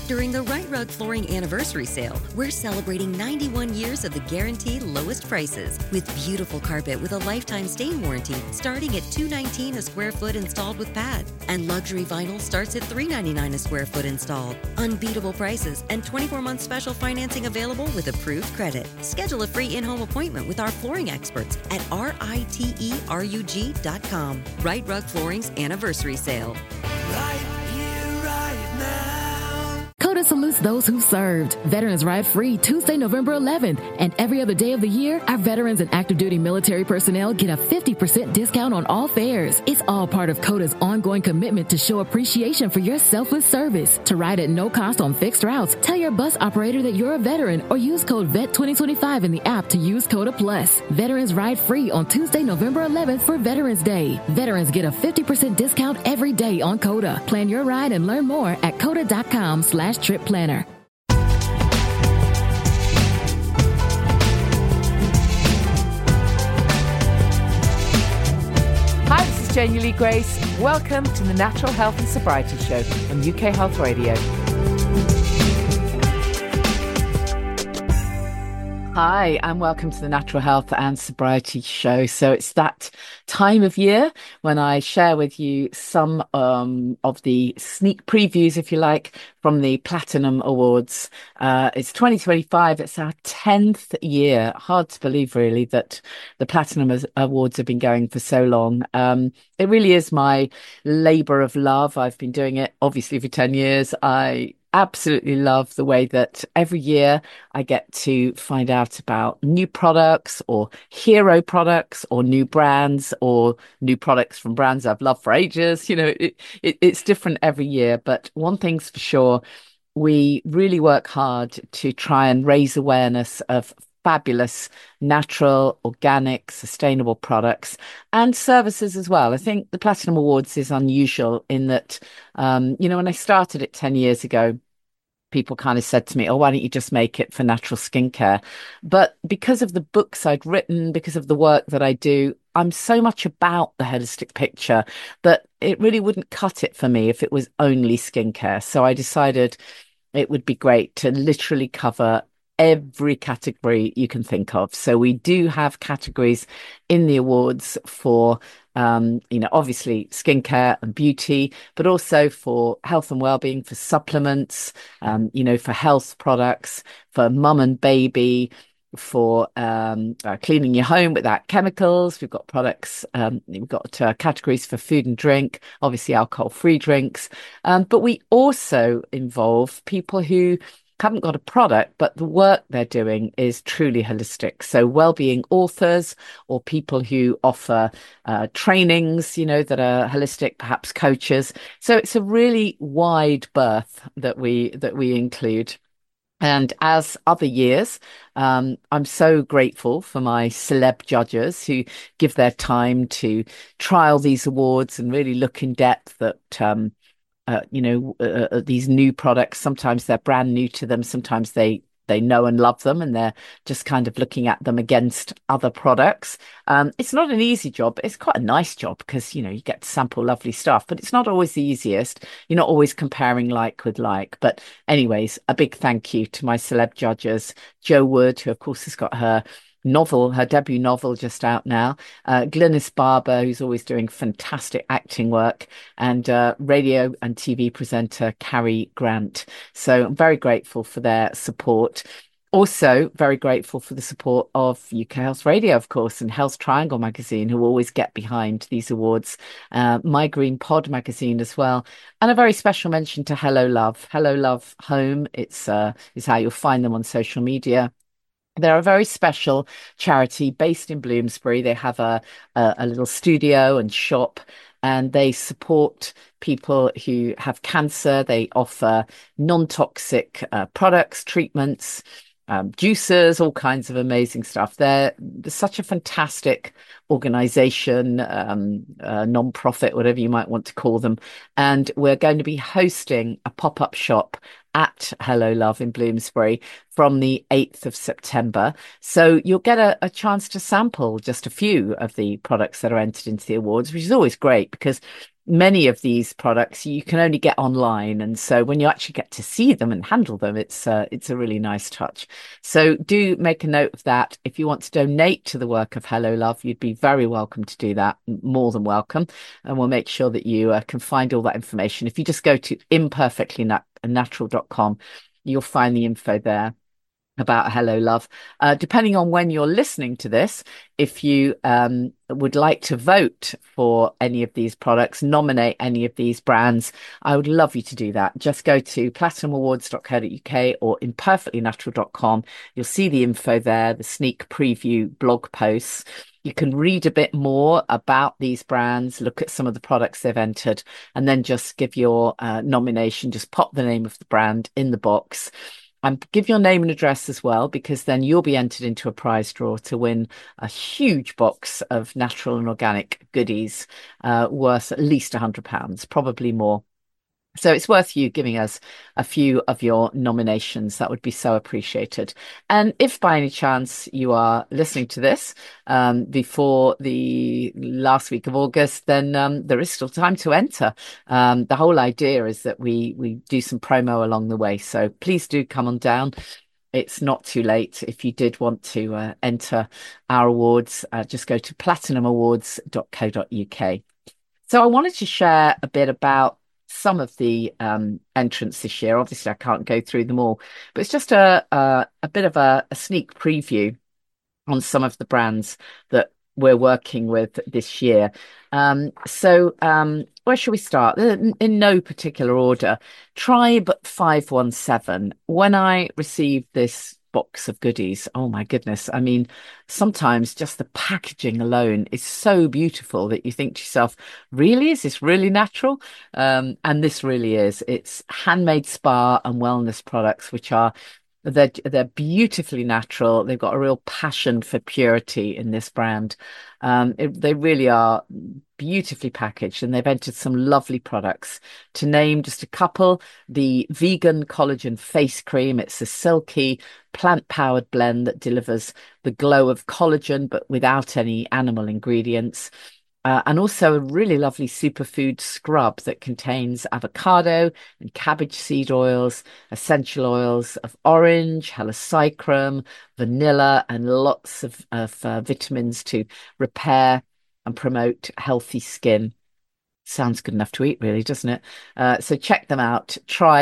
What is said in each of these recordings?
During the Right Rug Flooring Anniversary Sale, we're celebrating 91 years of the guaranteed lowest prices with beautiful carpet with a lifetime stain warranty starting at $219 a square foot installed with pad. And luxury vinyl starts at $399 a square foot installed. Unbeatable prices and 24-month special financing available with approved credit. Schedule a free in-home appointment with our flooring experts at riterug.com. Right Rug Flooring's Anniversary Sale. Right here, right now. CODA salutes those who served. Veterans Ride Free Tuesday, November 11th. And every other day of the year, our veterans and active duty military personnel get a 50% discount on all fares. It's all part of CODA's ongoing commitment to show appreciation for your selfless service. To ride at no cost on fixed routes, tell your bus operator that you're a veteran or use code VET2025 in the app to use CODA Plus. Veterans Ride Free on Tuesday, November 11th for Veterans Day. Veterans get a 50% discount every day on CODA. Plan your ride and learn more at coda.com/trip planner. Hi, this is Janie Lee Grace. Welcome to the Natural Health and Sobriety Show on UK Health Radio. Hi, and welcome to the Natural Health and Sobriety Show. So it's that time of year when I share with you some of the sneak previews, if you like, from the Platinum Awards. It's 2025. It's our 10th year. Hard to believe, really, that the Platinum Awards have been going for so long. It really is my labour of love. I've been doing it, obviously, for 10 years. I absolutely love the way that every year I get to find out about new products or hero products or new brands or new products from brands I've loved for ages. You know, it's different every year, but one thing's for sure, we really work hard to try and raise awareness of fabulous, natural, organic, sustainable products and services as well. I think the Platinum Awards is unusual in that, when I started it 10 years ago, people kind of said to me, oh, why don't you just make it for natural skincare? But because of the books I'd written, because of the work that I do, I'm so much about the holistic picture that it really wouldn't cut it for me if it was only skincare. So I decided it would be great to literally cover every category you can think of. So we do have categories in the awards for, obviously skincare and beauty, but also for health and well-being, for supplements, for health products, for mum and baby, for cleaning your home without chemicals. We've got products, we've got categories for food and drink, obviously alcohol-free drinks. But we also involve people who haven't got a product, but the work they're doing is truly holistic. So well-being authors or people who offer trainings, that are holistic, perhaps coaches. So it's a really wide berth that we include. And as other years, I'm so grateful for my celeb judges who give their time to trial these awards and really look in depth at these new products. Sometimes they're brand new to them. Sometimes they know and love them and they're just kind of looking at them against other products. It's not an easy job, but it's quite a nice job because, you get to sample lovely stuff, but it's not always the easiest. You're not always comparing like with like. But anyways, a big thank you to my celeb judges, Jo Wood, who of course has got her debut novel just out now, Glynis Barber, who's always doing fantastic acting work, and radio and TV presenter Cary Grant. So I'm very grateful for their support. Also very grateful for the support of UK Health Radio, of course, and Health Triangle magazine, who always get behind these awards, My Green Pod magazine as well, and a very special mention to Hello Love Home. It's how you'll find them on social media. They're a very special charity based in Bloomsbury. They have a little studio and shop, and they support people who have cancer. They offer non-toxic products, treatments, juicers, all kinds of amazing stuff. They're such a fantastic organization, non-profit, whatever you might want to call them. And we're going to be hosting a pop-up shop at Hello Love in Bloomsbury from the 8th of September. So you'll get a chance to sample just a few of the products that are entered into the awards, which is always great because many of these products you can only get online, and so when you actually get to see them and handle them, it's a really nice touch. So do make a note of that. If you want to donate to the work of Hello Love, you'd be very welcome to do that, more than welcome, and we'll make sure that you can find all that information. If you just go to imperfectlynatural.com, you'll find the info there about Hello Love. Depending on when you're listening to this, if you would like to vote for any of these products, nominate any of these brands, I would love you to do that. Just go to platinumawards.co.uk or imperfectlynatural.com. You'll see the info there, the sneak preview blog posts. You can read a bit more about these brands, look at some of the products they've entered, and then just give your nomination. Just pop the name of the brand in the box. And give your name and address as well, because then you'll be entered into a prize draw to win a huge box of natural and organic goodies worth at least £100, probably more. So it's worth you giving us a few of your nominations. That would be so appreciated. And if by any chance you are listening to this before the last week of August, then there is still time to enter. The whole idea is that we do some promo along the way. So please do come on down. It's not too late. If you did want to enter our awards, just go to platinumawards.co.uk. So I wanted to share a bit about some of the entrants this year. Obviously, I can't go through them all, but it's just a bit of a sneak preview on some of the brands that we're working with this year. So where should we start? In no particular order. Tribe 517. When I received this box of goodies, oh my goodness, I mean, sometimes just the packaging alone is so beautiful that you think to yourself, really, is this really natural? And this really is. It's handmade spa and wellness products, which are they're beautifully natural. They've got a real passion for purity in this brand. They really are beautifully packaged, and they've entered some lovely products. To name just a couple, the vegan collagen face cream. It's a silky plant-powered blend that delivers the glow of collagen, but without any animal ingredients. And also a really lovely superfood scrub that contains avocado and cabbage seed oils, essential oils of orange, helichrysum, vanilla, and lots of vitamins to repair and promote healthy skin. Sounds good enough to eat, really, doesn't it? So check them out,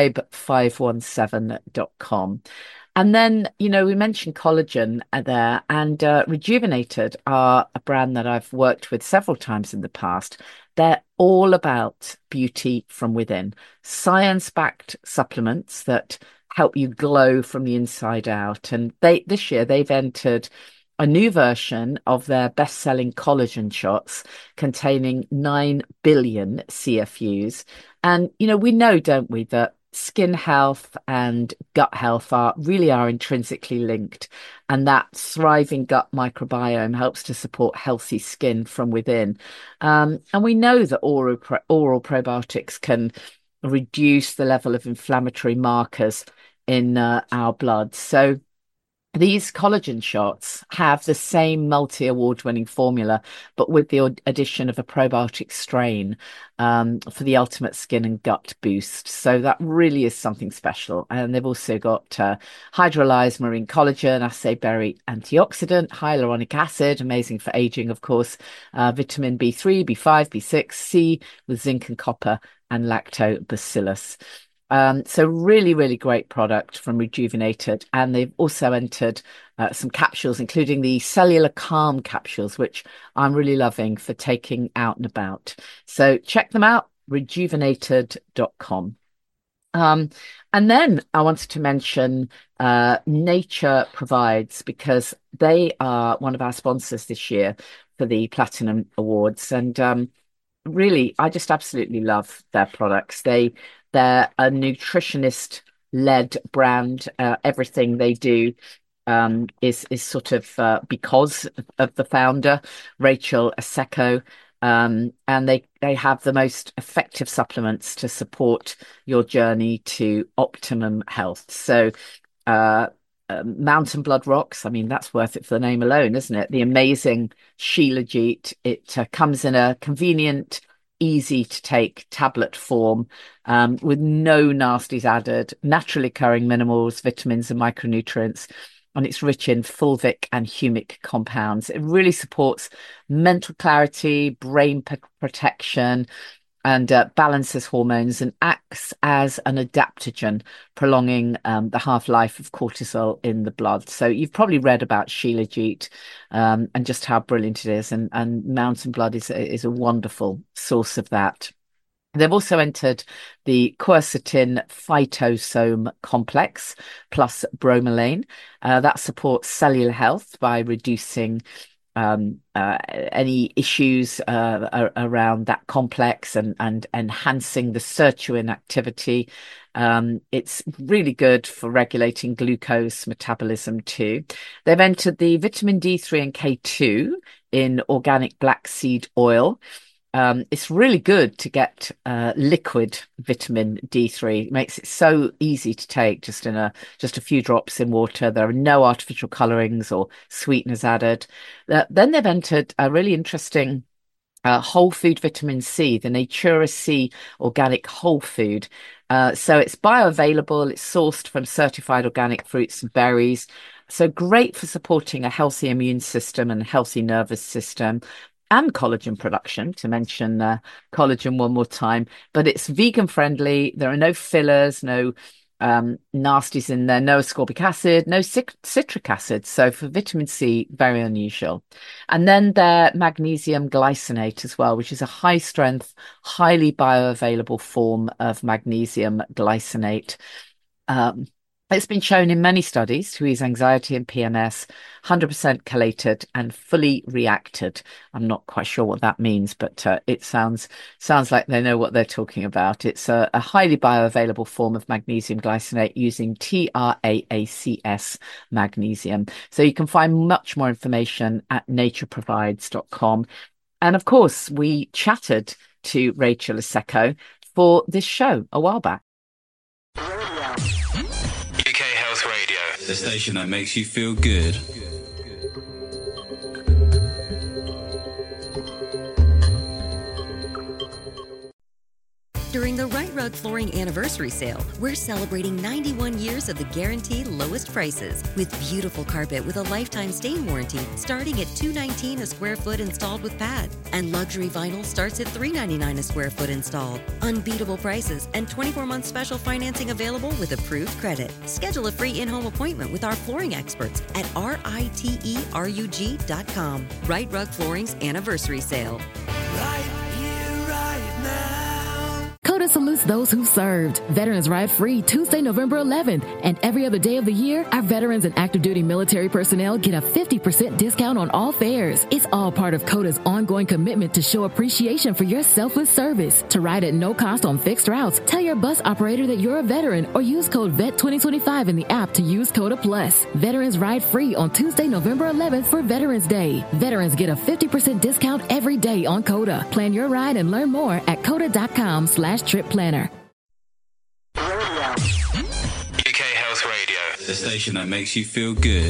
tribe517.com. And then, we mentioned collagen there, and Rejuvenated are a brand that I've worked with several times in the past. They're all about beauty from within, science-backed supplements that help you glow from the inside out. And this year they've entered a new version of their best-selling collagen shots containing 9 billion CFUs. And, we know, don't we, that skin health and gut health are intrinsically linked, and that thriving gut microbiome helps to support healthy skin from within. And we know that oral probiotics can reduce the level of inflammatory markers in our blood. So these collagen shots have the same multi-award-winning formula, but with the addition of a probiotic strain for the ultimate skin and gut boost. So that really is something special. And they've also got hydrolyzed marine collagen, acai berry antioxidant, hyaluronic acid, amazing for aging, of course, vitamin B3, B5, B6, C with zinc and copper, and lactobacillus. So really, really great product from Rejuvenated. And they've also entered some capsules, including the Cellular Calm capsules, which I'm really loving for taking out and about. So check them out, rejuvenated.com. And then I wanted to mention Nature Provides, because they are one of our sponsors this year for the Platinum Awards. And really, I just absolutely love their products. They're a nutritionist-led brand. Everything they do is sort of because of the founder, Rachel Asseco. And they have the most effective supplements to support your journey to optimum health. So Mountain Blood Rocks, I mean, that's worth it for the name alone, isn't it? The amazing Shilajit. It comes in a convenient, easy to take tablet form, with no nasties added, naturally occurring minerals, vitamins, and micronutrients. And it's rich in fulvic and humic compounds. It really supports mental clarity, brain protection, and balances hormones and acts as an adaptogen, prolonging the half-life of cortisol in the blood. So you've probably read about Shilajit and just how brilliant it is. And Mountain Blood is a wonderful source of that. They've also entered the quercetin phytosome complex plus bromelain. That supports cellular health by reducing any issues around that complex and enhancing the sirtuin activity. It's really good for regulating glucose metabolism too. They've entered the vitamin D3 and K2 in organic black seed oil. It's really good to get liquid vitamin D3. It makes it so easy to take just a few drops in water. There are no artificial colorings or sweeteners added. Then they've entered a really interesting whole food vitamin C, the Natura C organic whole food. So it's bioavailable. It's sourced from certified organic fruits and berries. So great for supporting a healthy immune system and healthy nervous system, and collagen production, to mention collagen one more time. But it's vegan friendly. There are no fillers, no nasties in there, no ascorbic acid, no citric acid. So for vitamin C, very unusual. And then their magnesium glycinate as well, which is a high strength, highly bioavailable form of magnesium glycinate. It's been shown in many studies to ease anxiety and PMS, 100% chelated and fully reacted. I'm not quite sure what that means, but it sounds like they know what they're talking about. It's a highly bioavailable form of magnesium glycinate using TRAACS magnesium. So you can find much more information at natureprovides.com. And of course, we chatted to Rachel Asseco for this show a while back. The station that makes you feel good. During the Right Rug Flooring Anniversary Sale, we're celebrating 91 years of the guaranteed lowest prices with beautiful carpet with a lifetime stain warranty starting at $219 a square foot installed with pad. And luxury vinyl starts at $399 a square foot installed. Unbeatable prices and 24-month special financing available with approved credit. Schedule a free in-home appointment with our flooring experts at RITERUG.com. Right Rug Flooring's Anniversary Sale. Right here, right now. CODA salutes those who served. Veterans Ride Free Tuesday, November 11th. And every other day of the year, our veterans and active duty military personnel get a 50% discount on all fares. It's all part of CODA's ongoing commitment to show appreciation for your selfless service. To ride at no cost on fixed routes, tell your bus operator that you're a veteran or use code VET2025 in the app to use CODA Plus. Veterans Ride Free on Tuesday, November 11th for Veterans Day. Veterans get a 50% discount every day on CODA. Plan your ride and learn more at CODA.com/trip planner. UK Health Radio, the station that makes you feel good.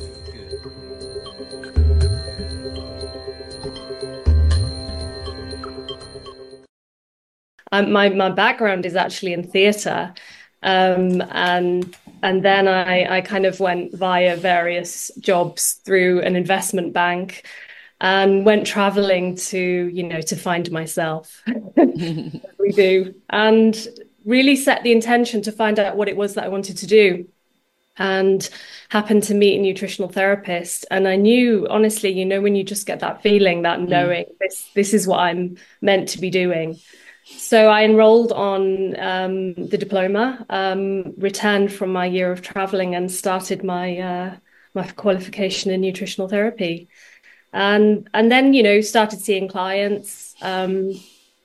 My background is actually in theatre, and then I kind of went via various jobs through an investment bank and went traveling to find myself. We do, and really set the intention to find out what it was that I wanted to do, and happened to meet a nutritional therapist. And I knew, honestly, when you just get that feeling, that knowing this is what I'm meant to be doing. So I enrolled on the diploma, returned from my year of traveling, and started my qualification in nutritional therapy. And then, started seeing clients,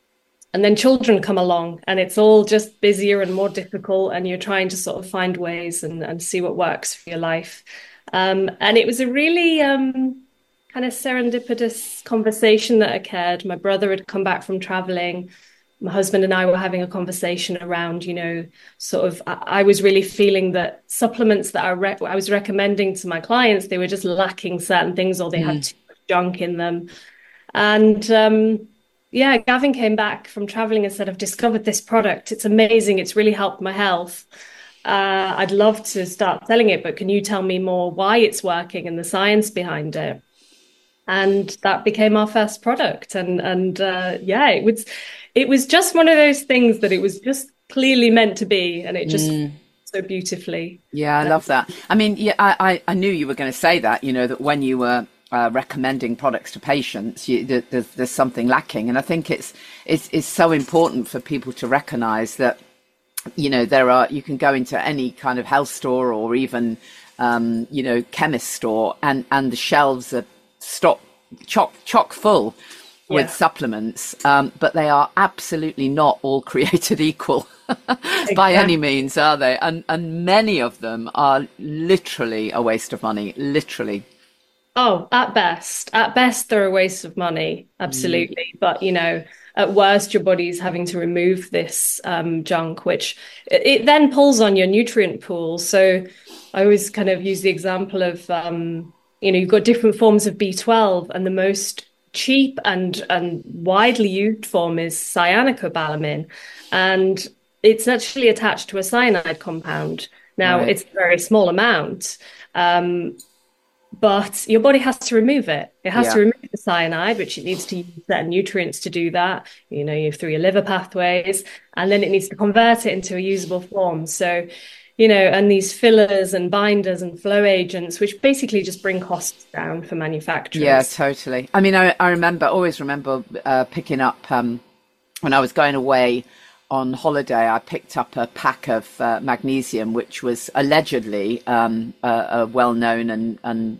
And then children come along and it's all just busier and more difficult. And you're trying to sort of find ways and see what works for your life. And it was a really kind of serendipitous conversation that occurred. My brother had come back from traveling. My husband and I were having a conversation around, sort of, I was really feeling that supplements that I was recommending to my clients, they were just lacking certain things, or they had too much junk in them. And Gavin came back from traveling and said, I've discovered this product. It's amazing. It's really helped my health. I'd love to start selling it, but can you tell me more why it's working and the science behind it? And that became our first product. And it was just one of those things that it was just clearly meant to be. And it just so beautifully. Yeah, I love that. I mean, yeah, I knew you were going to say that, that when you were recommending products to patients, there's something lacking. And I think it's so important for people to recognize that, you can go into any kind of health store or even, chemist store and the shelves are chock full with supplements, but they are absolutely not all created equal by any means, are they? And many of them are literally a waste of money, literally. Oh, at best, they're a waste of money. Absolutely. But, at worst, your body's having to remove this junk, which it then pulls on your nutrient pool. So I always kind of use the example of, you've got different forms of B12, and the most cheap and widely used form is cyanocobalamin. And it's actually attached to a cyanide compound. Now, It's a very small amount. But your body has to remove it. It has to remove the cyanide, which it needs to use certain nutrients to do that, through your liver pathways, and then it needs to convert it into a usable form. So, and these fillers and binders and flow agents, which basically just bring costs down for manufacturers. Yeah, totally. I mean, I always remember picking up, when I was going away on holiday, I picked up a pack of magnesium, which was allegedly a well-known and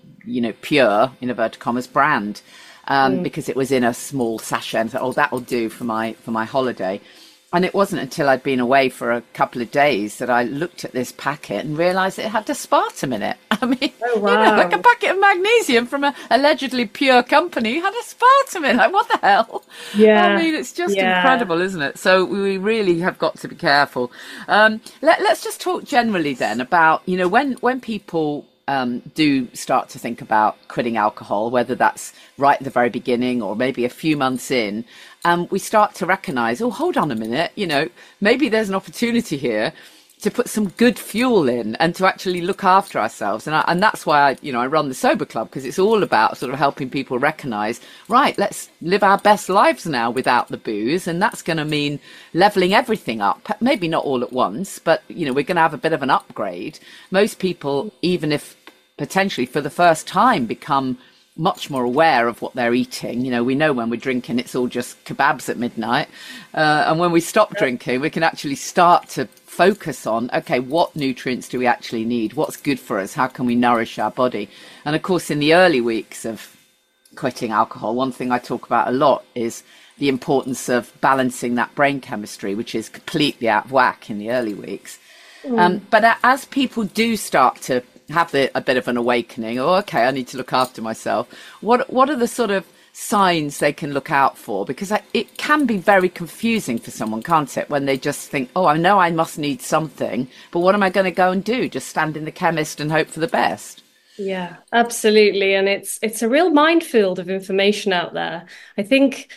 pure, in inverted commas, brand, because it was in a small sachet. And I thought, that'll do for my holiday. And it wasn't until I'd been away for a couple of days that I looked at this packet and realised it had aspartame in it. I mean, like a packet of magnesium from a allegedly pure company had aspartame in it. Like, what the hell? Yeah. I mean, it's just incredible, isn't it? So we really have got to be careful. Let's just talk generally then about, when people do start to think about quitting alcohol, whether that's right at the very beginning or maybe a few months in, we start to recognize, hold on a minute, maybe there's an opportunity here to put some good fuel in and to actually look after ourselves. And that's why I run the Sober Club, because it's all about sort of helping people recognize, right, let's live our best lives now without the booze. And that's going to mean leveling everything up, maybe not all at once, but, we're going to have a bit of an upgrade. Most people, even if potentially for the first time, become much more aware of what they're eating. We know when we're drinking, it's all just kebabs at midnight. And when we stop drinking, we can actually start to focus on, okay, what nutrients do we actually need? What's good for us? How can we nourish our body? And of course, in the early weeks of quitting alcohol, one thing I talk about a lot is the importance of balancing that brain chemistry, which is completely out of whack in the early weeks. But as people do start to have a bit of an awakening, okay, I need to look after myself, what are the sort of signs they can look out for? Because it can be very confusing for someone, can't it, when they just think, I know I must need something, but what am I going to go and do? Just stand in the chemist and hope for the best? Yeah, absolutely. And it's a real minefield of information out there. I think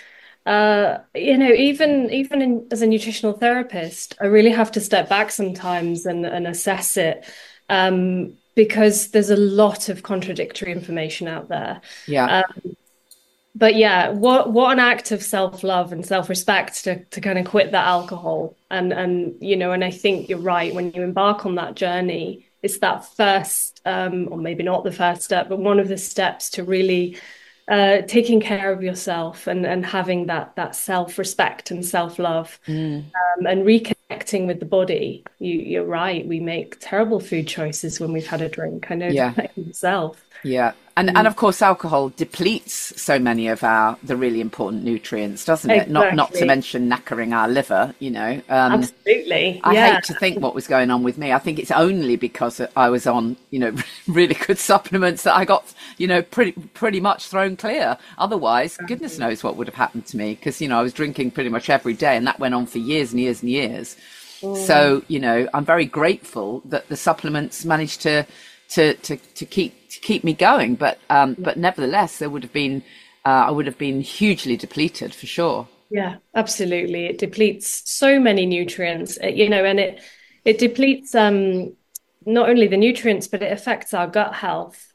even as a nutritional therapist, I really have to step back sometimes and assess it, because there's a lot of contradictory information out there. But what an act of self-love and self-respect to kind of quit that alcohol. And I think you're right, when you embark on that journey, it's that first, or maybe not the first step, but one of the steps to really taking care of yourself and having that self-respect and self-love, and reconnecting with the body. You're right. We make terrible food choices when we've had a drink. I know that myself. Yeah. And of course, alcohol depletes so many of the really important nutrients, doesn't it? Not to mention knackering our liver, Absolutely. I hate to think what was going on with me. I think it's only because I was on, really good supplements that I got, pretty much thrown clear. Otherwise, goodness knows what would have happened to me, because, I was drinking pretty much every day, and that went on for years and years and years. So, I'm very grateful that the supplements managed to keep me going, but nevertheless, there would have been I would have been hugely depleted for sure. Yeah, absolutely. It depletes so many nutrients, and it depletes not only the nutrients, but it affects our gut health.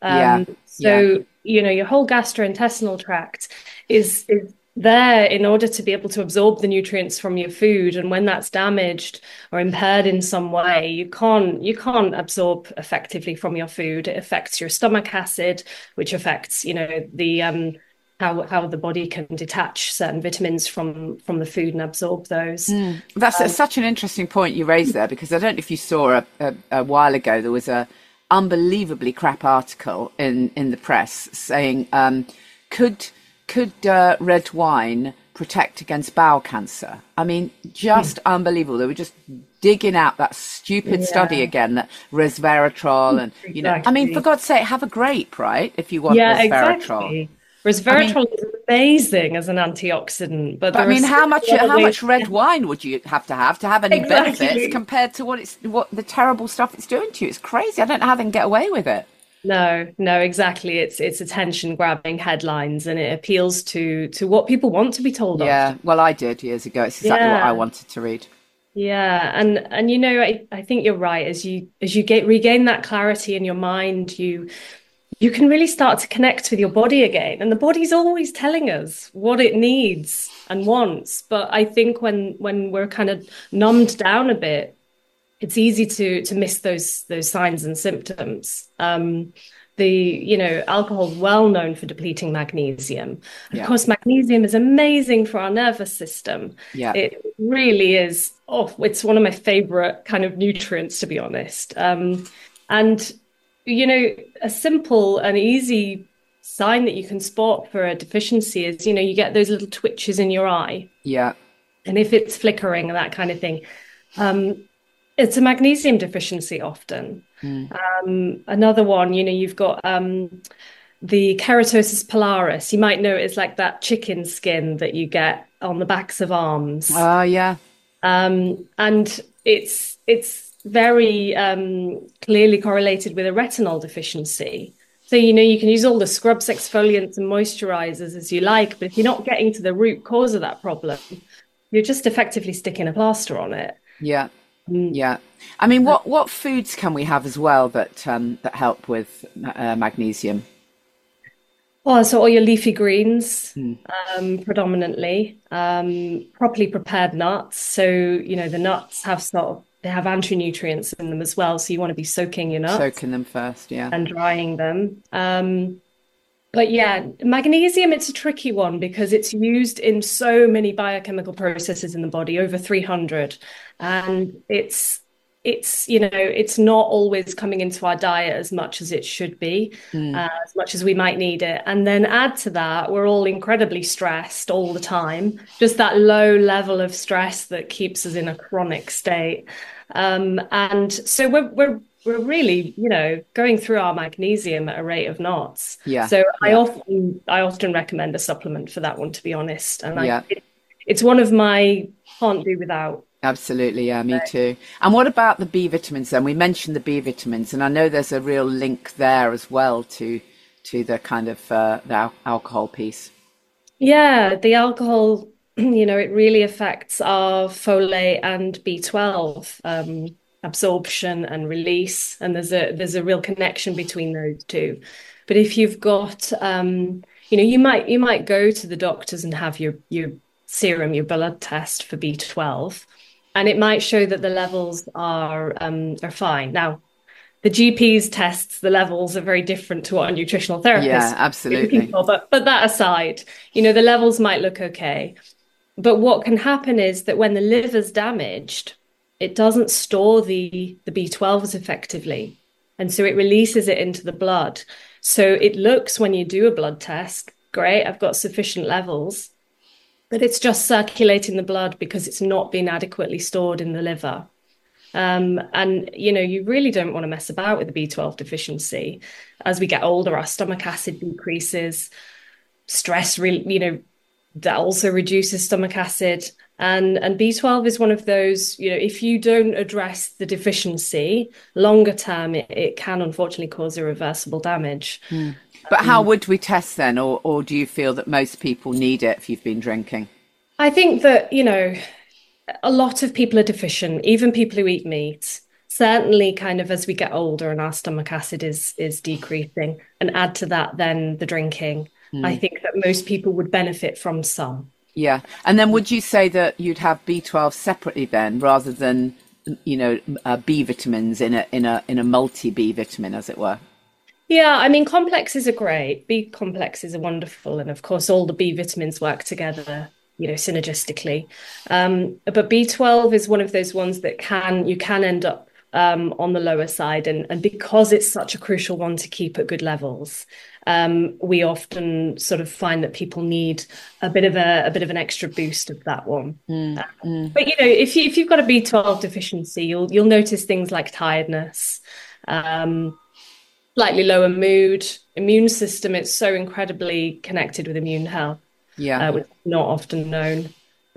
Your whole gastrointestinal tract is there in order to be able to absorb the nutrients from your food, and when that's damaged or impaired in some way, you can't absorb effectively from your food. It affects your stomach acid, which affects the how the body can detach certain vitamins from the food and absorb those. That's such an interesting point you raised there, because I don't know if you saw a while ago, there was a unbelievably crap article in the press saying could red wine protect against bowel cancer? I mean, just unbelievable. They were just digging out that stupid study again, that resveratrol and, I mean, for God's sake, have a grape, right? If you want resveratrol. Exactly. Resveratrol is amazing as an antioxidant, but I mean, how much red wine would you have to have any benefits compared to what the terrible stuff it's doing to you? It's crazy. I don't know how they can get away with it. No, exactly. It's attention grabbing headlines, and it appeals to what people want to be told of. Yeah, well, I did years ago. It's exactly what I wanted to read. Yeah, and I think you're right. As you regain that clarity in your mind, you can really start to connect with your body again. And the body's always telling us what it needs and wants. But I think when we're kind of numbed down a bit, it's easy to miss those signs and symptoms. Alcohol is well known for depleting magnesium. Of course, magnesium is amazing for our nervous system. Yeah. It really is. It's one of my favorite kind of nutrients, to be honest. A simple and easy sign that you can spot for a deficiency is, you get those little twitches in your eye. Yeah. And if it's flickering and that kind of thing, it's a magnesium deficiency often. Another one, you've got the keratosis pilaris. You might know it's like that chicken skin that you get on the backs of arms. Oh, yeah. And it's very clearly correlated with a retinol deficiency. So, you can use all the scrubs, exfoliants and moisturizers as you like, but if you're not getting to the root cause of that problem, you're just effectively sticking a plaster on it. Yeah. Yeah. I mean, what foods can we have as well that help with magnesium? Well, so all your leafy greens, predominantly, properly prepared nuts. So, the nuts have they have anti-nutrients in them as well. So you want to be soaking your nuts. Soaking them first, yeah. And drying them. But yeah, magnesium, it's a tricky one because it's used in so many biochemical processes in the body, over 300. And it's not always coming into our diet as much as it should be, as much as we might need it. And then add to that, we're all incredibly stressed all the time, just that low level of stress that keeps us in a chronic state. And so we're really, going through our magnesium at a rate of knots. Yeah. So I often recommend a supplement for that one, to be honest. And it's one of my can't do without. Absolutely. Yeah, me too. And what about the B vitamins then? We mentioned the B vitamins, and I know there's a real link there as well to the kind of the alcohol piece. Yeah, the alcohol, it really affects our folate and B12 absorption and release, and there's a real connection between those two. But if you've got you might go to the doctors and have your serum, your blood test for B12, and it might show that the levels are fine. Now, the GP's tests, the levels are very different to what a nutritional therapist is absolutely. For. But that aside, the levels might look okay. But what can happen is that when the liver's damaged, it doesn't store the B12 as effectively. And so it releases it into the blood. So it looks when you do a blood test, great, I've got sufficient levels, but it's just circulating the blood because it's not been adequately stored in the liver. And you really don't want to mess about with the B12 deficiency. As we get older, our stomach acid decreases, stress really, that also reduces stomach acid. And B12 is one of those, if you don't address the deficiency longer term, it can unfortunately cause irreversible damage. But how would we test then? Or do you feel that most people need it if you've been drinking? I think that, a lot of people are deficient, even people who eat meat. Certainly kind of as we get older and our stomach acid is decreasing, and add to that then the drinking. I think that most people would benefit from some. Yeah. And then would you say that you'd have B12 separately then, rather than, B vitamins in a multi B vitamin, as it were? Yeah, I mean, complexes are great. B complexes are wonderful. And of course, all the B vitamins work together, synergistically. But B12 is one of those ones that you can end up on the lower side. And because it's such a crucial one to keep at good levels, we often sort of find that people need a bit of an extra boost of that one. But if you've got a B12 deficiency, you'll notice things like tiredness, slightly lower mood, immune system. It's so incredibly connected with immune health, which is not often known.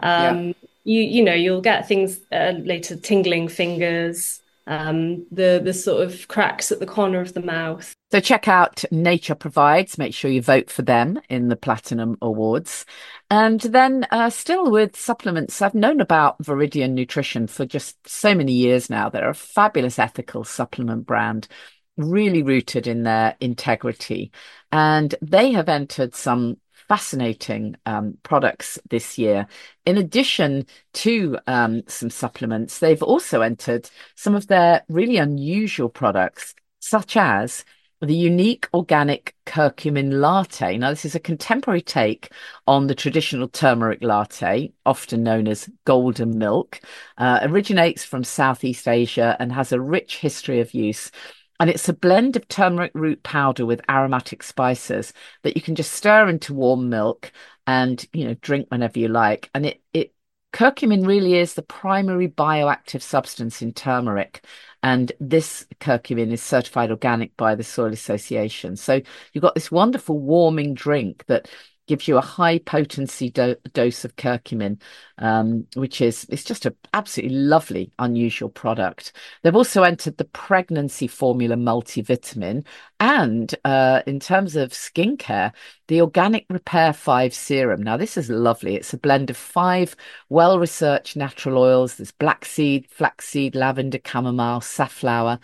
You'll get things later, tingling fingers, the sort of cracks at the corner of the mouth. So check out Nature Provides. Make sure you vote for them in the Platinum Awards. And then still with supplements, I've known about Viridian Nutrition for just so many years now. They're a fabulous ethical supplement brand, really rooted in their integrity. And they have entered some fascinating products this year. In addition to some supplements, they've also entered some of their really unusual products, such as the unique organic curcumin latte. Now, this is a contemporary take on the traditional turmeric latte, often known as golden milk, originates from Southeast Asia and has a rich history of use. And it's a blend of turmeric root powder with aromatic spices that you can just stir into warm milk and, drink whenever you like. And curcumin really is the primary bioactive substance in turmeric. And this curcumin is certified organic by the Soil Association. So you've got this wonderful warming drink that gives you a high potency dose of curcumin, it's just an absolutely lovely, unusual product. They've also entered the pregnancy formula multivitamin, and in terms of skincare, the Organic Repair 5 serum. Now, this is lovely. It's a blend of 5 well-researched natural oils. There's black seed, flaxseed, lavender, chamomile, safflower.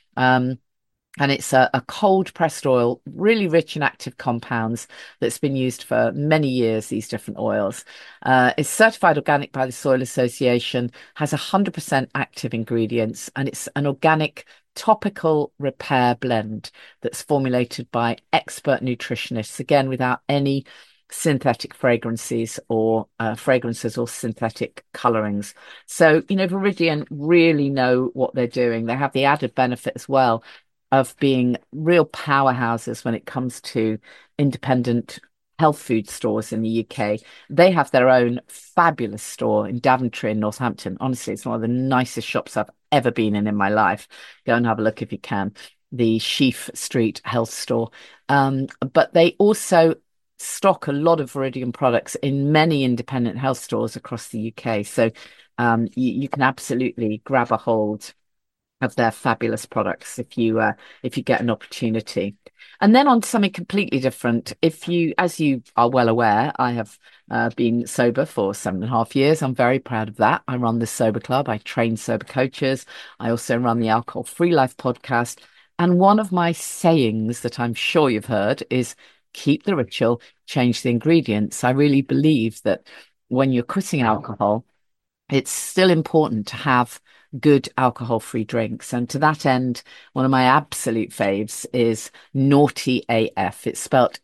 And it's a cold pressed oil, really rich in active compounds, that's been used for many years, these different oils. It's certified organic by the Soil Association, has 100% active ingredients, and it's an organic topical repair blend that's formulated by expert nutritionists, again, without any synthetic fragrances or synthetic colorings. So, Viridian really know what they're doing. They have the added benefit as well of being real powerhouses when it comes to independent health food stores in the UK. They have their own fabulous store in Daventry in Northampton. Honestly, it's one of the nicest shops I've ever been in my life. Go and have a look if you can. The Sheaf Street Health Store. But they also stock a lot of Viridian products in many independent health stores across the UK. So you can absolutely grab a hold of their fabulous products if you get an opportunity. And then on to something completely different. As you are well aware, I have been sober for 7.5 years. I'm very proud of that. I run the Sober Club. I train sober coaches. I also run the Alcohol Free Life podcast. And one of my sayings that I'm sure you've heard is keep the ritual, change the ingredients. I really believe that when you're quitting alcohol, it's still important to have good alcohol-free drinks. And to that end, one of my absolute faves is Naughty AF. It's spelt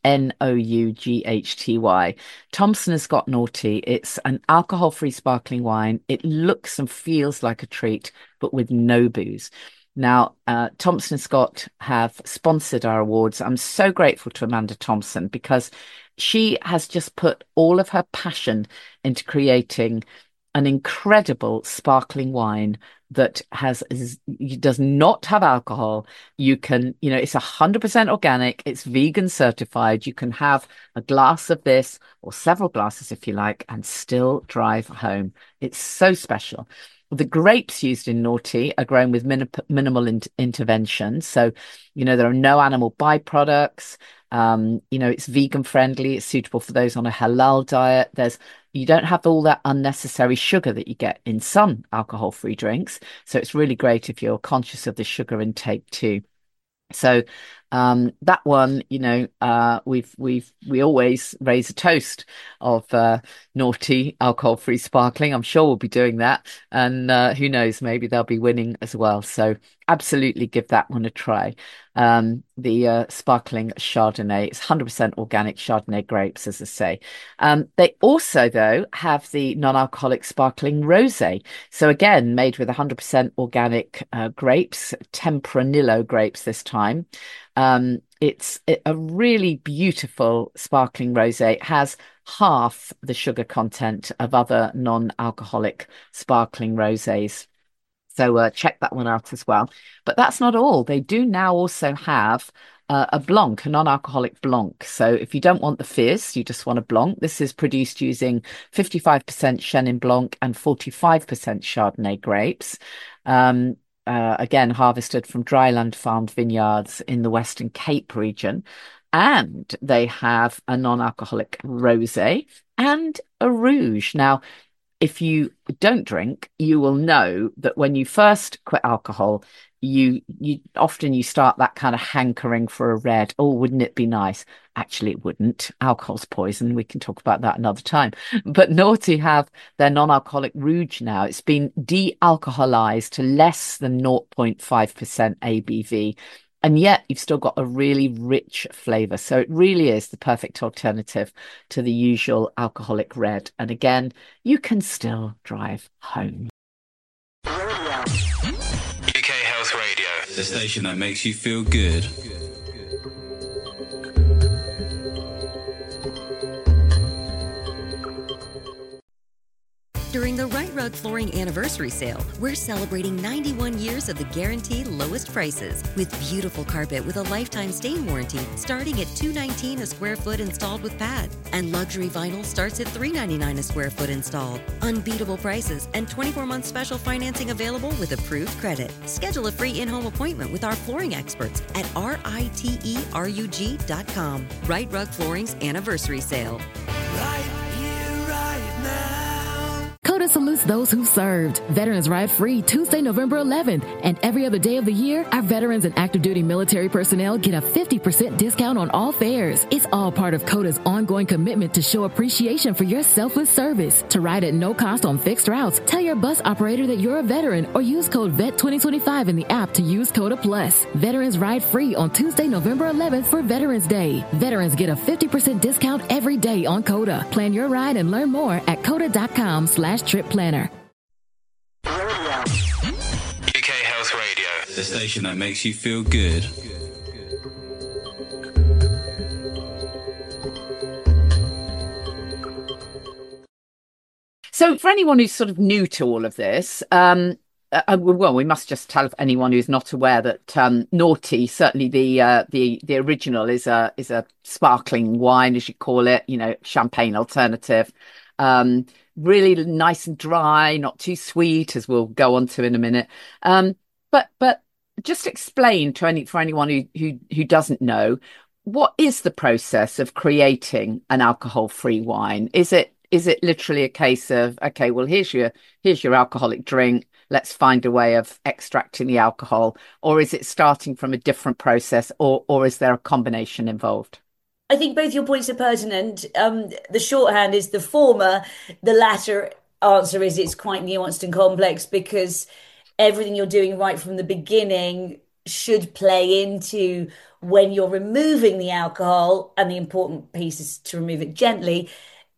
Noughty. Thompson has got Naughty. It's an alcohol-free sparkling wine. It looks and feels like a treat, but with no booze. Now, Thompson Scott have sponsored our awards. I'm so grateful to Amanda Thompson because she has just put all of her passion into creating an incredible sparkling wine that does not have alcohol. You can, it's 100% organic. It's vegan certified. You can have a glass of this or several glasses if you like and still drive home. It's so special. The grapes used in Naughty are grown with minimal intervention. So, there are no animal byproducts. It's vegan friendly. It's suitable for those on a halal diet. You don't have all that unnecessary sugar that you get in some alcohol-free drinks. So it's really great if you're conscious of the sugar intake too. So that one, we always raise a toast of Naughty alcohol-free sparkling. I'm sure we'll be doing that, and who knows, maybe they'll be winning as well. So absolutely give that one a try. The sparkling Chardonnay, it's 100% organic Chardonnay grapes, as I say. They also, though, have the non-alcoholic sparkling rosé. So again, made with 100% organic grapes, Tempranillo grapes this time. It's a really beautiful sparkling rosé. It has half the sugar content of other non-alcoholic sparkling rosés. So check that one out as well. But that's not all. They do now also have a Blanc, a non-alcoholic Blanc. So if you don't want the fizz, you just want a Blanc. This is produced using 55% Chenin Blanc and 45% Chardonnay grapes. Again, harvested from dryland farmed vineyards in the Western Cape region. And they have a non-alcoholic rosé and a rouge. Now, if you don't drink, you will know that when you first quit alcohol, you often start that kind of hankering for a red. Oh, wouldn't it be nice? Actually, it wouldn't. Alcohol's poison. We can talk about that another time. But Naughty have their non-alcoholic rouge now. It's been de-alcoholized to less than 0.5% ABV. And yet you've still got a really rich flavour. So it really is the perfect alternative to the usual alcoholic red. And again, you can still drive home. UK Health Radio, the station that makes you feel good. During the Right Rug Flooring Anniversary Sale, we're celebrating 91 years of the guaranteed lowest prices with beautiful carpet with a lifetime stain warranty starting at $219 a square foot installed with pad. And luxury vinyl starts at $399 a square foot installed. Unbeatable prices and 24-month special financing available with approved credit. Schedule a free in-home appointment with our flooring experts at riterug.com. Right Rug Flooring's Anniversary Sale. Right here, right now. Coda salutes those who served. Veterans Ride Free Tuesday, November 11th. And every other day of the year, our veterans and active duty military personnel get a 50% discount on all fares. It's all part of Coda's ongoing commitment to show appreciation for your selfless service. To ride at no cost on fixed routes, tell your bus operator that you're a veteran or use code VET2025 in the app to use Coda Plus. Veterans Ride Free on Tuesday, November 11th for Veterans Day. Veterans get a 50% discount every day on Coda. Plan your ride and learn more at coda.com/trip planner. UK Health Radio, the station that makes you feel good. So for anyone who's sort of new to all of this, well, we must just tell anyone who's not aware that Naughty, certainly the original, is a sparkling wine, as you call it, champagne alternative. Really nice and dry, not too sweet, as we'll go on to in a minute. But just explain for anyone who doesn't know, what is the process of creating an alcohol-free wine? Is it literally a case of, okay, well, here's your alcoholic drink, let's find a way of extracting the alcohol, or is it starting from a different process, or is there a combination involved? I think both your points are pertinent. The shorthand is the former. The latter answer is it's quite nuanced and complex because everything you're doing right from the beginning should play into when you're removing the alcohol, and the important piece is to remove it gently.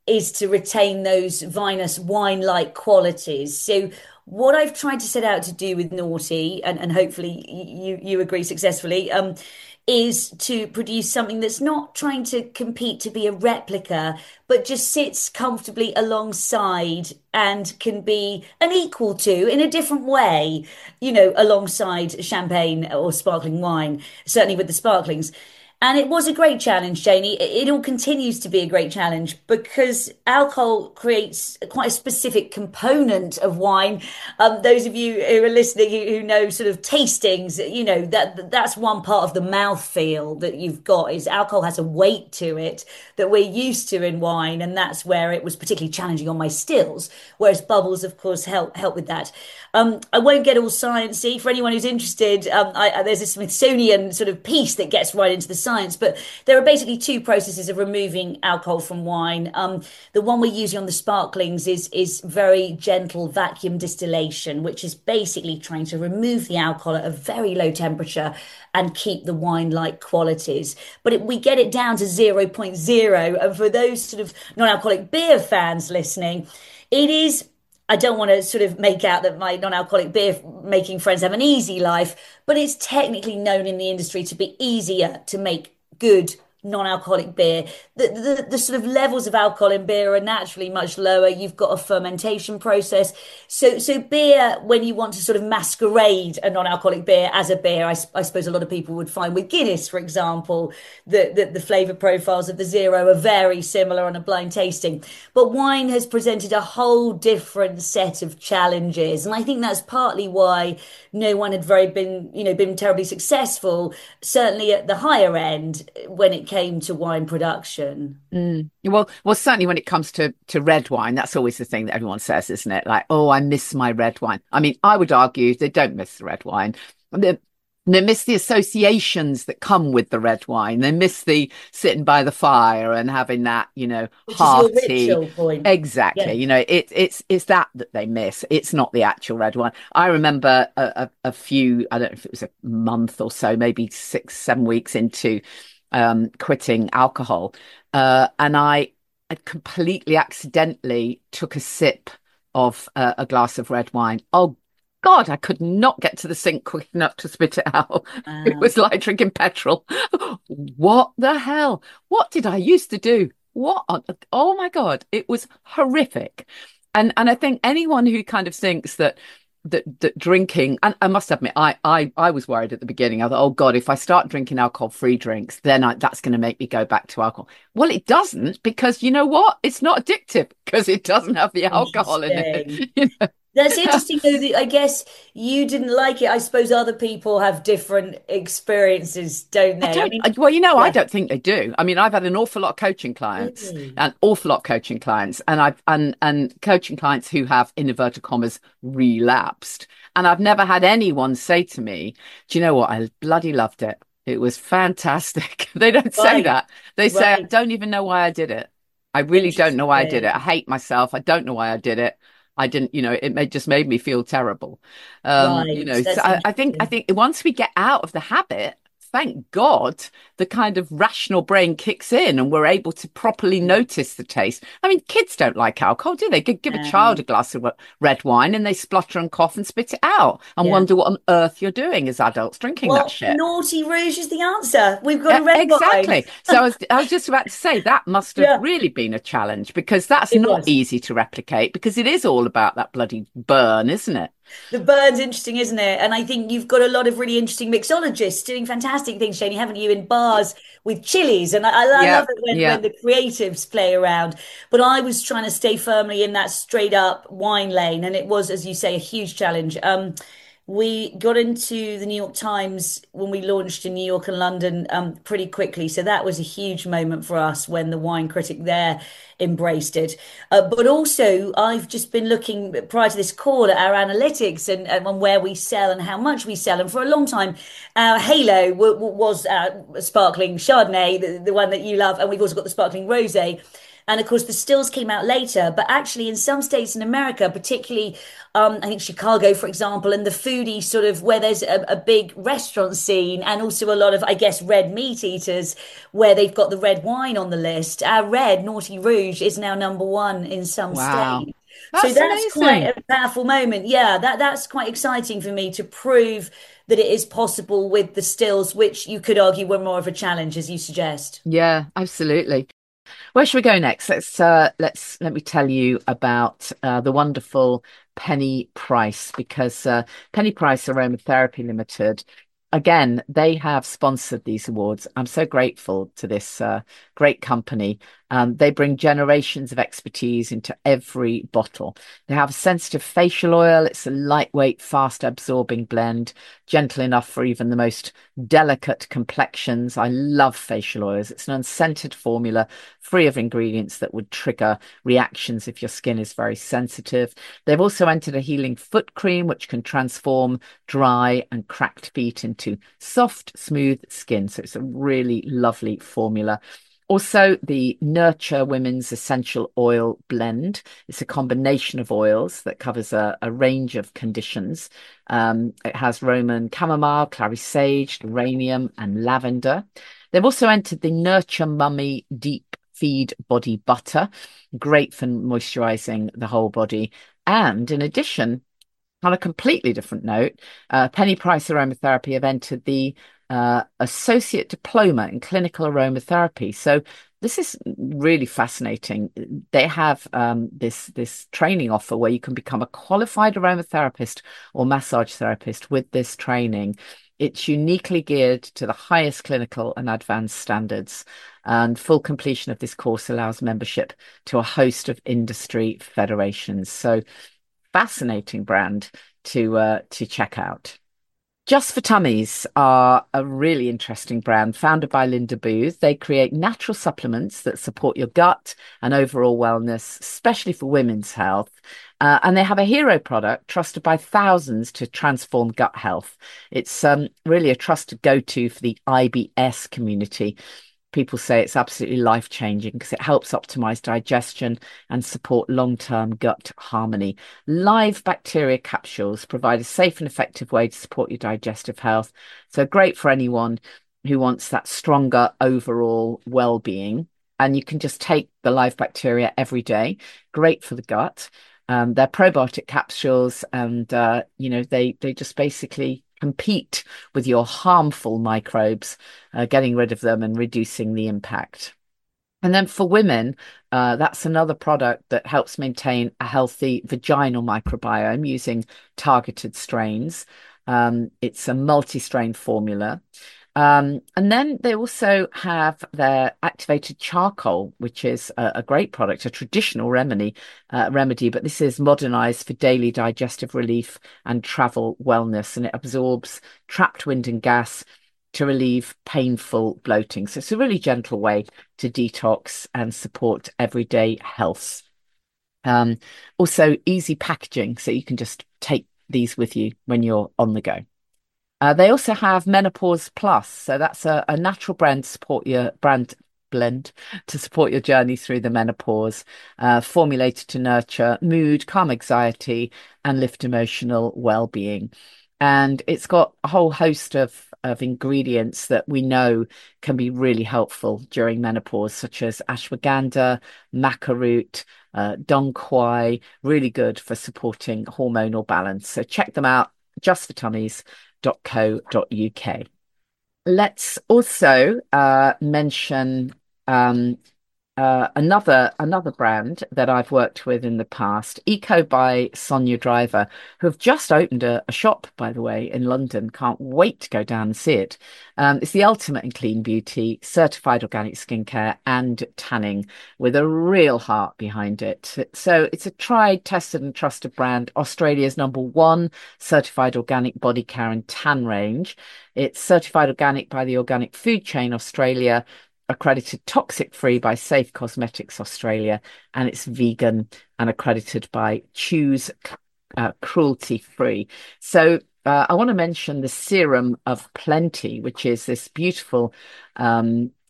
is to retain those vinous wine-like qualities. So what I've tried to set out to do with Naughty, and hopefully you agree successfully, is to produce something that's not trying to compete to be a replica, but just sits comfortably alongside and can be an equal to in a different way, alongside champagne or sparkling wine, certainly with the sparklings. And it was a great challenge, Janie. It all continues to be a great challenge because alcohol creates quite a specific component of wine. Those of you who are listening who know sort of tastings, that's one part of the mouthfeel that you've got is alcohol has a weight to it that we're used to in wine. And that's where it was particularly challenging on my stills, whereas bubbles, of course, help with that. I won't get all sciencey. For anyone who's interested, there's a Smithsonian sort of piece that gets right into the science, but there are basically two processes of removing alcohol from wine. The one we're using on the sparklings is very gentle vacuum distillation, which is basically trying to remove the alcohol at a very low temperature and keep the wine-like qualities. But we get it down to 0.0. And for those sort of non-alcoholic beer fans listening, it is, I don't want to sort of make out that my non-alcoholic beer making friends have an easy life, but it's technically known in the industry to be easier to make good non-alcoholic beer. The sort of levels of alcohol in beer are naturally much lower. You've got a fermentation process. So beer, when you want to sort of masquerade a non-alcoholic beer as a beer, I suppose a lot of people would find with Guinness, for example, the flavour profiles of the zero are very similar on a blind tasting. But wine has presented a whole different set of challenges. And I think that's partly why no one had been terribly successful, certainly at the higher end when it came to wine production. Well, certainly when it comes to red wine, that's always the thing that everyone says, isn't it? Like, oh, I miss my red wine. I mean, I would argue they don't miss the red wine. They miss the associations that come with the red wine. They miss the sitting by the fire and having that, Which hearty. is your ritual point. Exactly. Yeah. It's that they miss. It's not the actual red wine. I remember a few, I don't know if it was a month or so, maybe 6-7 weeks into quitting alcohol, and I completely accidentally took a sip of a glass of red wine. Oh God, I could not get to the sink quick enough to spit it out. It was like drinking petrol. What the hell? What did I used to do? Oh my God, it was horrific. And I think anyone who kind of thinks that drinking, and I must admit, I was worried at the beginning. I thought, oh God, if I start drinking alcohol-free drinks, then that's going to make me go back to alcohol. Well, it doesn't, because you know what? It's not addictive because it doesn't have the alcohol in it. That's interesting, though. That I guess you didn't like it. I suppose other people have different experiences, don't they? I don't think they do. I mean, I've had an awful lot of coaching clients, and and coaching clients who have, in inverted commas, relapsed. And I've never had anyone say to me, "Do you know what? I bloody loved it. It was fantastic." They don't say that. They say, "I don't even know why I did it. I really don't know why I did it. I hate myself. I don't know why I did it. I didn't, it just made me feel terrible." So I think once we get out of the habit, thank God, the kind of rational brain kicks in and we're able to properly notice the taste. I mean, kids don't like alcohol, do they? Give a child a glass of red wine and they splutter and cough and spit it out and wonder what on earth you're doing as adults drinking that shit. Naughty Rouge is the answer. We've got a red wine. Exactly. So I was just about to say that must have really been a challenge, because that's not easy to replicate, because it is all about that bloody burn, isn't it? The burn's interesting, isn't it? And I think you've got a lot of really interesting mixologists doing fantastic things, Shani, haven't you, in bars with chilies? And I love it when the creatives play around. But I was trying to stay firmly in that straight up wine lane. And it was, as you say, a huge challenge. We got into the New York Times when we launched in New York and London pretty quickly. So that was a huge moment for us when the wine critic there embraced it. But also, I've just been looking prior to this call at our analytics and where we sell and how much we sell. And for a long time, our halo was sparkling Chardonnay, the one that you love. And we've also got the sparkling rosé. And of course, the stills came out later, but actually, in some states in America, particularly, I think Chicago, for example, and the foodie sort of where there's a big restaurant scene and also a lot of, I guess, red meat eaters where they've got the red wine on the list. Our red, Naughty Rouge, is now number one in some Wow. states. So That's that's quite amazing. a powerful moment. Yeah, that's quite exciting for me to prove that it is possible with the stills, which you could argue were more of a challenge, as you suggest. Yeah, absolutely. Where should we go next? Let me tell you about the wonderful Penny Price, because Penny Price Aromatherapy Limited, again, they have sponsored these awards. I'm so grateful to this great company. They bring generations of expertise into every bottle. They have a sensitive facial oil. It's a lightweight, fast absorbing blend, gentle enough for even the most delicate complexions. I love facial oils. It's an unscented formula, free of ingredients that would trigger reactions if your skin is very sensitive. They've also entered a healing foot cream, which can transform dry and cracked feet into soft, smooth skin. So it's a really lovely formula. Also, the Nurture Women's Essential Oil Blend. It's a combination of oils that covers a range of conditions. It has Roman chamomile, clary sage, geranium, and lavender. They've also entered the Nurture Mummy Deep Feed Body Butter, great for moisturizing the whole body. And in addition, on a completely different note, Penny Price Aromatherapy have entered the Associate Diploma in Clinical Aromatherapy. So this is really fascinating. They have this training offer where you can become a qualified aromatherapist or massage therapist with this training. It's uniquely geared to the highest clinical and advanced standards. And full completion of this course allows membership to a host of industry federations. So fascinating brand to check out. Just for Tummies are a really interesting brand founded by Linda Booth. They create natural supplements that support your gut and overall wellness, especially for women's health. And they have a hero product trusted by thousands to transform gut health. It's really a trusted go-to for the IBS community. People say it's absolutely life-changing because it helps optimize digestion and support long-term gut harmony. Live bacteria capsules provide a safe and effective way to support your digestive health. So great for anyone who wants that stronger overall well-being. And you can just take the live bacteria every day. Great for the gut. They're probiotic capsules, and they just basically compete with your harmful microbes, getting rid of them and reducing the impact. And then for women, that's another product that helps maintain a healthy vaginal microbiome using targeted strains. It's a multi-strain formula. And then they also have their activated charcoal, which is a great product, a traditional remedy, but this is modernized for daily digestive relief and travel wellness, and it absorbs trapped wind and gas to relieve painful bloating. So it's a really gentle way to detox and support everyday health. Also easy packaging, so you can just take these with you when you're on the go. They also have Menopause Plus, so that's a natural brand to support your blend to support your journey through the menopause, formulated to nurture mood, calm anxiety, and lift emotional well-being. And it's got a whole host of ingredients that we know can be really helpful during menopause, such as ashwagandha, maca root, dong quai, really good for supporting hormonal balance. So check them out, justfortummies.co.uk. Let's also mention another brand that I've worked with in the past, Eco by Sonia Driver, who have just opened a shop, by the way, in London. Can't wait to go down and see it. It's the ultimate in clean beauty, certified organic skincare and tanning with a real heart behind it. So it's a tried, tested and trusted brand, Australia's #1 certified organic body care and tan range. It's certified organic by the Organic Food Chain Australia, accredited toxic free by Safe Cosmetics Australia, and it's vegan and accredited by Choose cruelty free. So I want to mention the Serum of Plenty, which is this beautiful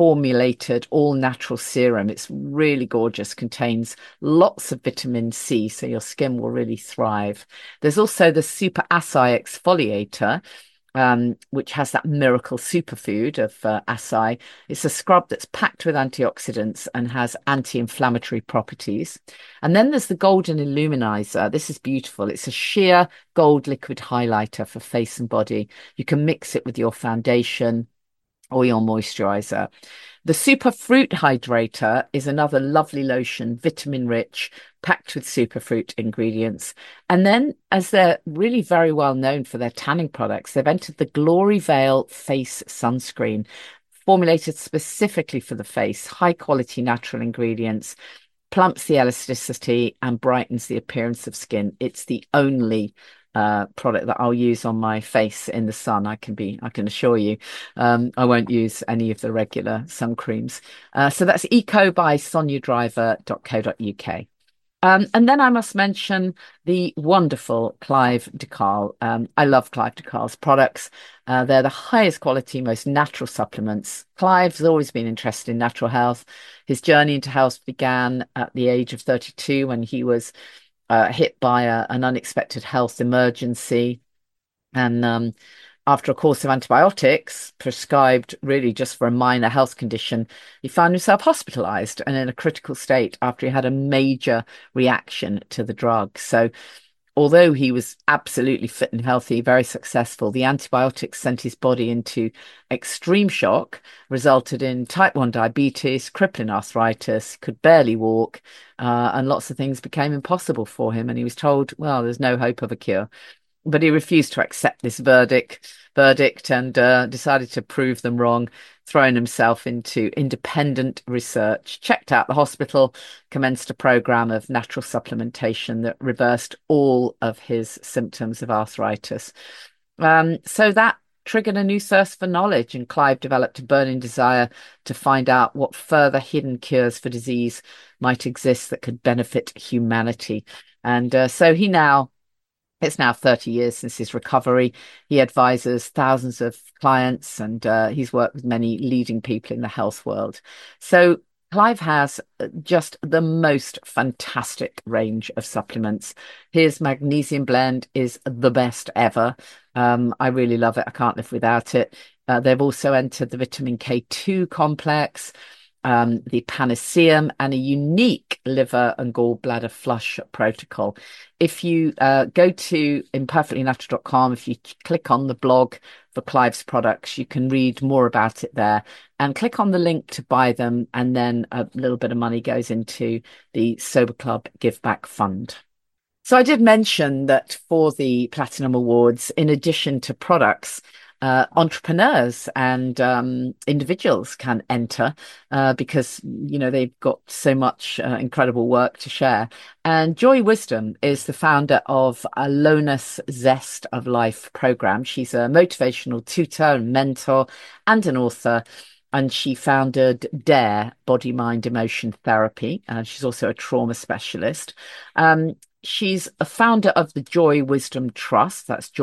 formulated all natural serum. It's really gorgeous, contains lots of vitamin C, so your skin will really thrive. There's also the Super Acai Exfoliator, which has that miracle superfood of acai. It's a scrub that's packed with antioxidants and has anti-inflammatory properties. And then there's the Golden Illuminizer. This is beautiful. It's a sheer gold liquid highlighter for face and body. You can mix it with your foundation or your moisturizer. The Super Fruit Hydrator is another lovely lotion, vitamin rich, packed with superfruit ingredients. And then, as they're really very well known for their tanning products, they've entered the Glory Veil Face Sunscreen, formulated specifically for the face, high quality natural ingredients, plumps the elasticity and brightens the appearance of skin. It's the only product that I'll use on my face in the sun. I can assure you, I won't use any of the regular sun creams. So that's eco by soniadriver.co.uk. And then I must mention the wonderful Clive de Carle. I love Clive de Carle's products. They're the highest quality, most natural supplements. Clive's always been interested in natural health. His journey into health began at the age of 32 when he was hit by an unexpected health emergency. And after a course of antibiotics prescribed really just for a minor health condition, he found himself hospitalized and in a critical state after he had a major reaction to the drug. So although he was absolutely fit and healthy, very successful, the antibiotics sent his body into extreme shock, resulted in type 1 diabetes, crippling arthritis, could barely walk, and lots of things became impossible for him. And he was told, well, there's no hope of a cure. But he refused to accept this verdict and decided to prove them wrong, throwing himself into independent research, checked out the hospital, commenced a program of natural supplementation that reversed all of his symptoms of arthritis. So that triggered a new thirst for knowledge, and Clive developed a burning desire to find out what further hidden cures for disease might exist that could benefit humanity. And so it's now 30 years since his recovery. He advises thousands of clients, and he's worked with many leading people in the health world. So Clive has just the most fantastic range of supplements. His magnesium blend is the best ever. I really love it. I can't live without it. They've also entered the vitamin K2 complex, the Panaceum, and a unique liver and gallbladder flush protocol. If you go to imperfectlynatural.com, if you click on the blog for Clive's products, you can read more about it there, and click on the link to buy them, and then a little bit of money goes into the Sober Club Give Back Fund. So I did mention that for the Platinum Awards, in addition to products, entrepreneurs and individuals can enter because, they've got so much incredible work to share. And Joy Wisdom is the founder of Alonus Zest of Life program. She's a motivational tutor and mentor and an author. And she founded DARE, Body, Mind, Emotion Therapy. And she's also a trauma specialist. She's a founder of the Joy Wisdom Trust. That's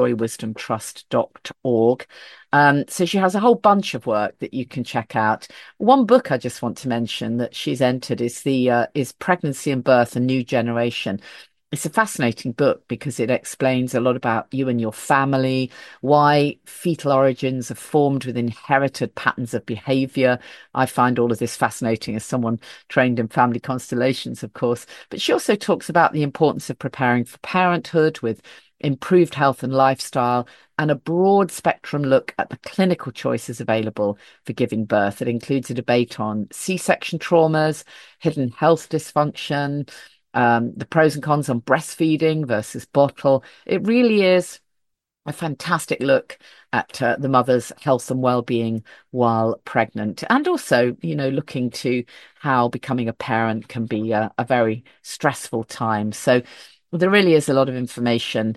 joywisdomtrust.org. So she has a whole bunch of work that you can check out. One book I just want to mention that she's entered is is Pregnancy and Birth: A New Generation. It's a fascinating book because it explains a lot about you and your family, why fetal origins are formed with inherited patterns of behavior. I find all of this fascinating as someone trained in family constellations, of course. But she also talks about the importance of preparing for parenthood with improved health and lifestyle, and a broad spectrum look at the clinical choices available for giving birth. It includes a debate on C-section traumas, hidden health dysfunction, the pros and cons on breastfeeding versus bottle. It really is a fantastic look at the mother's health and well-being while pregnant, and also, looking to how becoming a parent can be a very stressful time. So there really is a lot of information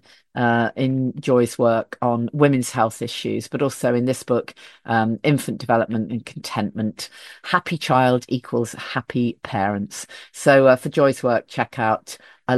in Joy's work on women's health issues, but also in this book, infant development and contentment. Happy child equals happy parents. So for Joy's work, check out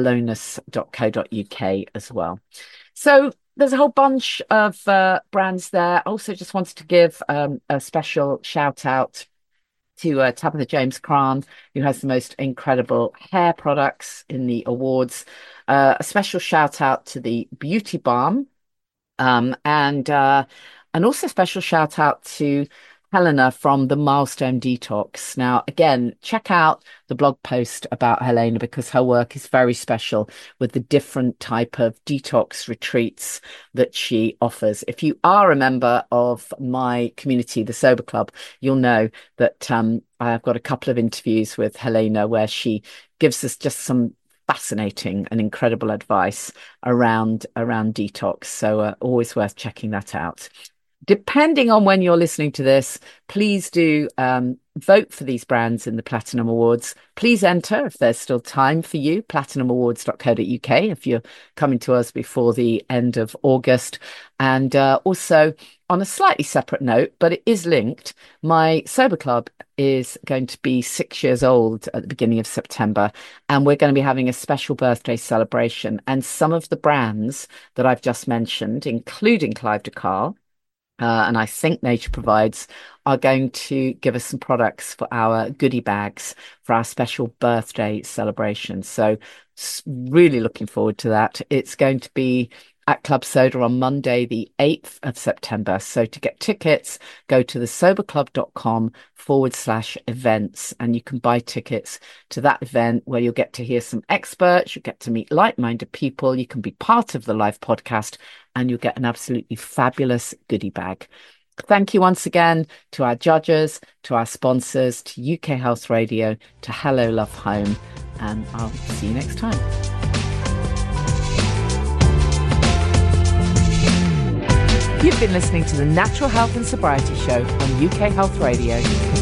alonus.co.uk as well. So there's a whole bunch of brands there. I also just wanted to give a special shout out to Tabitha James Cran, who has the most incredible hair products in the awards. A special shout out to the Beauty Balm, and also a special shout out to Helena from the Milestone Detox. Now, again, check out the blog post about Helena because her work is very special with the different type of detox retreats that she offers. If you are a member of my community, the Sober Club, you'll know that I've got a couple of interviews with Helena where she gives us just some fascinating and incredible advice around detox. So always worth checking that out. Depending on when you're listening to this, please do vote for these brands in the Platinum Awards. Please enter if there's still time for you, platinumawards.co.uk if you're coming to us before the end of August. And also, on a slightly separate note, but it is linked, my Sober Club is going to be 6 years old at the beginning of September, and we're going to be having a special birthday celebration. And some of the brands that I've just mentioned, including Clive de Carle, and I think Nature Provides, are going to give us some products for our goodie bags for our special birthday celebration. So really looking forward to that. It's going to be at Club Soda on Monday, the 8th of September. So to get tickets, go to thesoberclub.com/events, and you can buy tickets to that event where you'll get to hear some experts, you'll get to meet like-minded people, you can be part of the live podcast, and you'll get an absolutely fabulous goodie bag. Thank you once again to our judges, to our sponsors, to UK Health Radio, to Hello Love Home, and I'll see you next time. You've been listening to the Natural Health and Sobriety Show on UK Health Radio.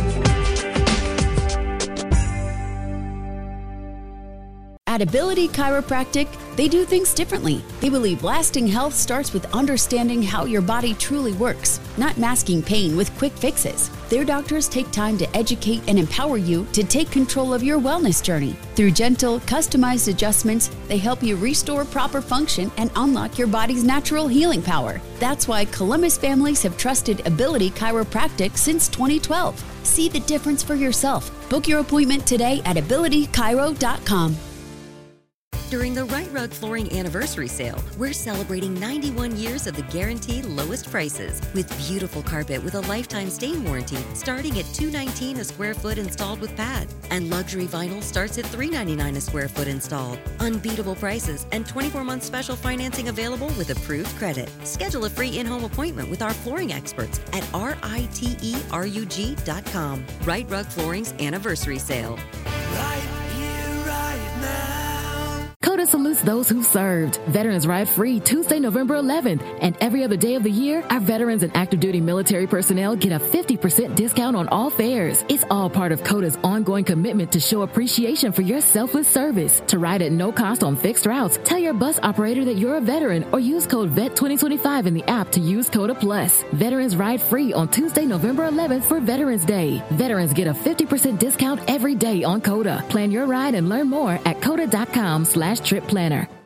At Ability Chiropractic, they do things differently. They believe lasting health starts with understanding how your body truly works, not masking pain with quick fixes. Their doctors take time to educate and empower you to take control of your wellness journey. Through gentle, customized adjustments, they help you restore proper function and unlock your body's natural healing power. That's why Columbus families have trusted Ability Chiropractic since 2012. See the difference for yourself. Book your appointment today at abilitychiro.com. During the Right Rug Flooring Anniversary Sale, we're celebrating 91 years of the guaranteed lowest prices with beautiful carpet with a lifetime stain warranty starting at $219 a square foot installed with pad. And luxury vinyl starts at $399 a square foot installed. Unbeatable prices and 24-month special financing available with approved credit. Schedule a free in-home appointment with our flooring experts at RITERUG.com. Right Rug Flooring's Anniversary Sale. Right here, right now. CODA salutes those who served. Veterans Ride Free Tuesday, November 11th. And every other day of the year, our veterans and active duty military personnel get a 50% discount on all fares. It's all part of CODA's ongoing commitment to show appreciation for your selfless service. To ride at no cost on fixed routes, tell your bus operator that you're a veteran or use code VET2025 in the app to use CODA Plus. Veterans Ride Free on Tuesday, November 11th for Veterans Day. Veterans get a 50% discount every day on CODA. Plan your ride and learn more at CODA.com/trip planner.